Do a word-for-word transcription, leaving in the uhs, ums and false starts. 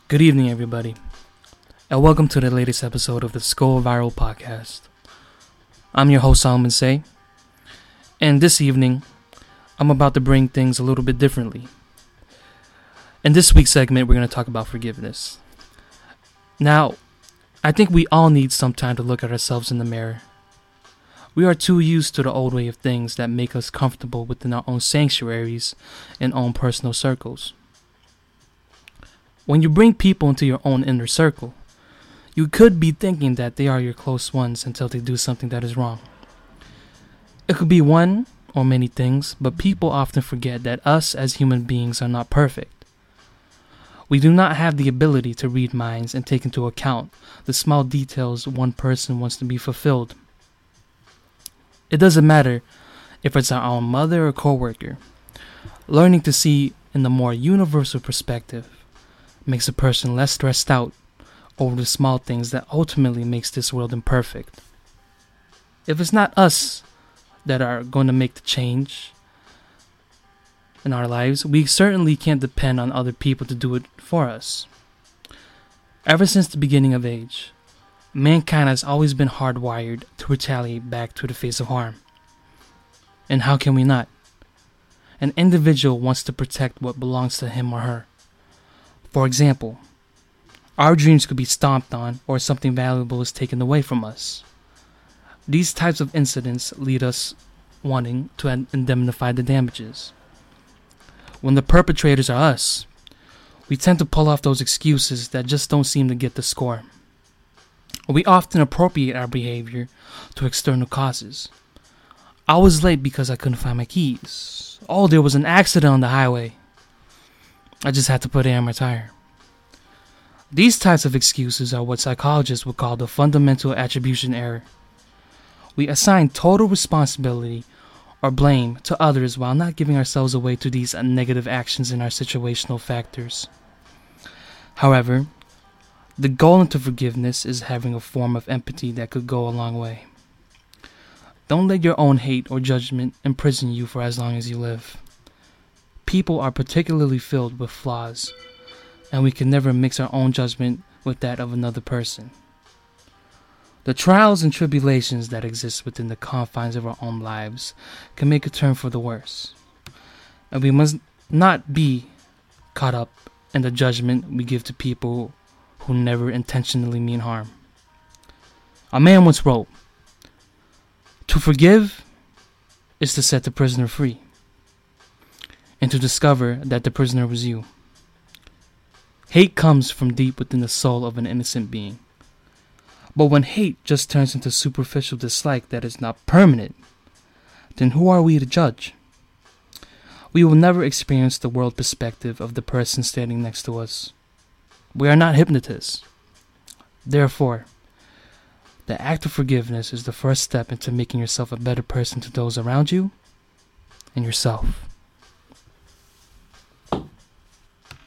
Good evening, everybody, and welcome to the latest episode of the Skull Viral Podcast. I'm your host, Solomon Say, and this evening, I'm about to bring things a little bit differently. In this week's segment, we're going to talk about forgiveness. Now, I think we all need some time to look at ourselves in the mirror. We are too used to the old way of things that make us comfortable within our own sanctuaries and own personal circles. When you bring people into your own inner circle, you could be thinking that they are your close ones until they do something that is wrong. It could be one or many things, but people often forget that us as human beings are not perfect. We do not have the ability to read minds and take into account the small details one person wants to be fulfilled. It doesn't matter if it's our own mother or coworker. Learning to see in the more universal perspective makes a person less stressed out over the small things that ultimately makes this world imperfect. If it's not us that are going to make the change in our lives, we certainly can't depend on other people to do it for us. Ever since the beginning of age, mankind has always been hardwired to retaliate back to the face of harm. And how can we not? An individual wants to protect what belongs to him or her. For example, our dreams could be stomped on or something valuable is taken away from us. These types of incidents lead us wanting to indemnify the damages. When the perpetrators are us, we tend to pull off those excuses that just don't seem to get the score. We often appropriate our behavior to external causes. I was late because I couldn't find my keys. Oh, there was an accident on the highway. I just had to put air in my tire. These types of excuses are what psychologists would call the fundamental attribution error. We assign total responsibility or blame to others while not giving ourselves away to these negative actions in our situational factors. However, the goal into forgiveness is having a form of empathy that could go a long way. Don't let your own hate or judgment imprison you for as long as you live. People are particularly filled with flaws, and we can never mix our own judgment with that of another person. The trials and tribulations that exist within the confines of our own lives can make a turn for the worse, and we must not be caught up in the judgment we give to people who never intentionally mean harm. A man once wrote, "To forgive is to set the prisoner free, and to discover that the prisoner was you." Hate comes from deep within the soul of an innocent being. But when hate just turns into superficial dislike that is not permanent, then who are we to judge? We will never experience the world perspective of the person standing next to us. We are not hypnotists. Therefore, the act of forgiveness is the first step into making yourself a better person to those around you and yourself.